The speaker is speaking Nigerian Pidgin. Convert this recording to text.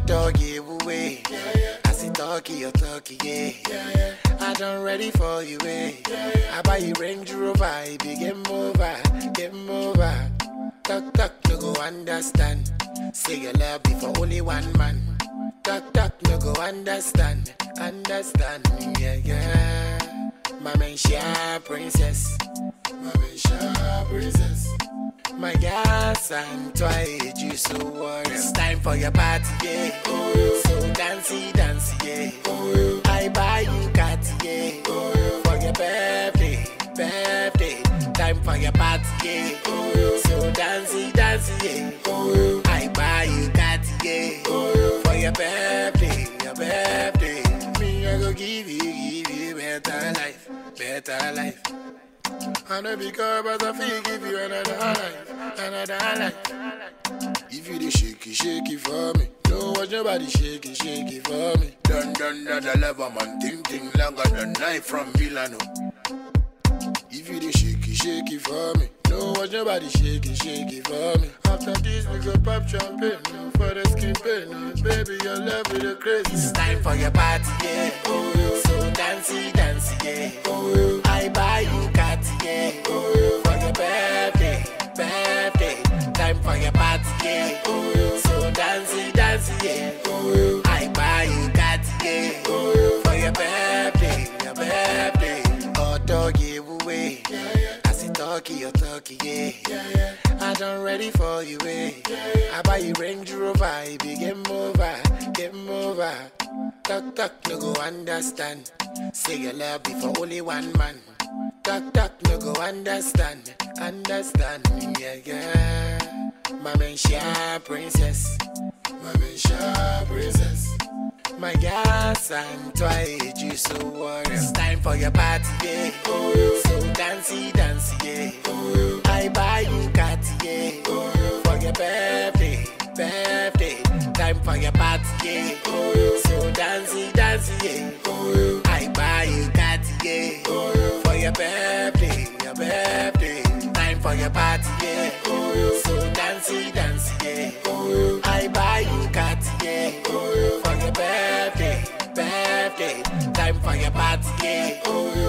dog give away. I see talkie, you talkie, yeah. I done ready for you, I buy you Range Rover, it be game over, game over. Talk, talk, no go understand. Say your love be for only one man. Talk, talk, no go understand, understand, yeah. My man, princess. My man, princess. My gas and twice, you so worried. It's time for your party, yeah. So dancey, yeah. I buy you cat, yeah. For your birthday. Time for your party, yeah. So dancey, yeah. I buy you cat, yeah. For your birthday. Me, I go give you better life. I know because but I feel give you another life. If you the shaky for me, don't watch nobody shaky for me. Dun the lever man, ting longer than knife from Milano. If you the shaky for me, don't watch nobody shaky for me. After this we go pop champagne, no for the skin pain, no baby your love is the crazy. It's time for your party, yeah. So dancey, yeah. I buy you cat, yeah. For your birthday. Time for your party, yeah. So dancey, yeah. I buy you cat, yeah. For your birthday. Oh, dog give away. I see talkie, you talkie, yeah. I done ready for you, I buy you Range Rover, it be game over. Talk, no go understand. Say your love be for only one man. Talk, no go understand, yeah. My man, princess. My gas and twice, you so worried. It's time for your party, yeah. So dancey, yeah. I buy you cat, yeah. For your birthday. Time for your party, yeah. So dancey, yeah. I buy you cat, yeah. For your birthday. Time for your party, yeah. So dancey, yeah. I buy you cat, yeah. For your birthday. Time for your party, yeah.